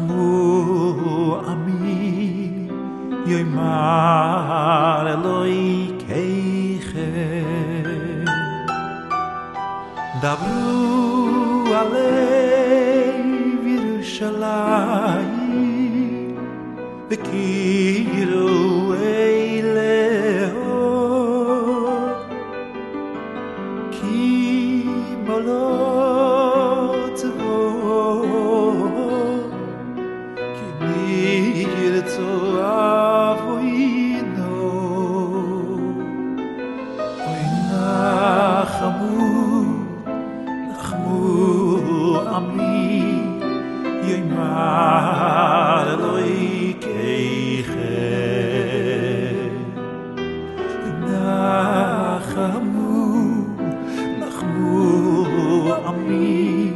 נחמו עמי יאמר אלוהיכם דברו על לב ירושלים וקראו אליה כי מולות בו כי נרצו אבוינו אוי נחמו עמי יאמר אלוהיכם נחמו עמי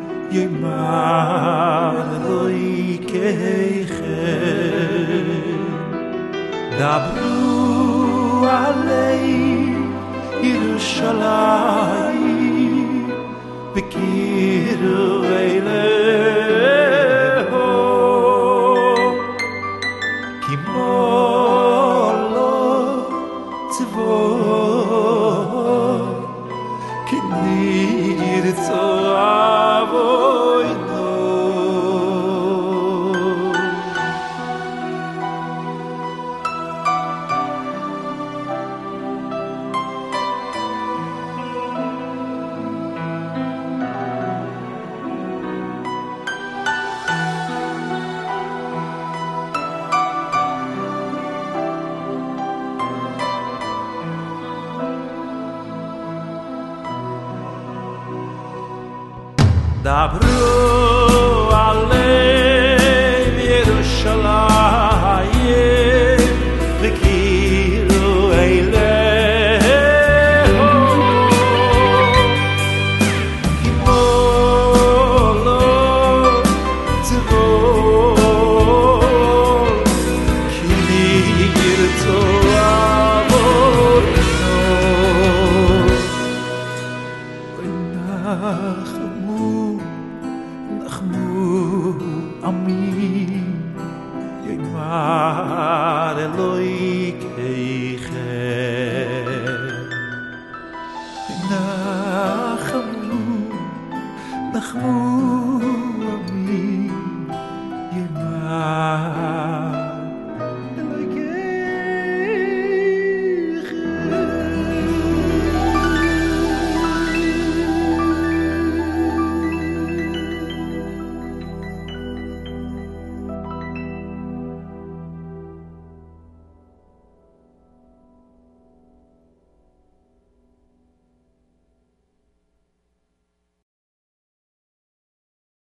יאמר אלוהיכם דברו עלי ירושלים וקראו אליה כי מולות בו כי נרצו אבוינו דברו על לב ירושלים וקראו אליה כי מולות בו כי נרצו אבוינו נחמו עמי יאמר אלוהיכם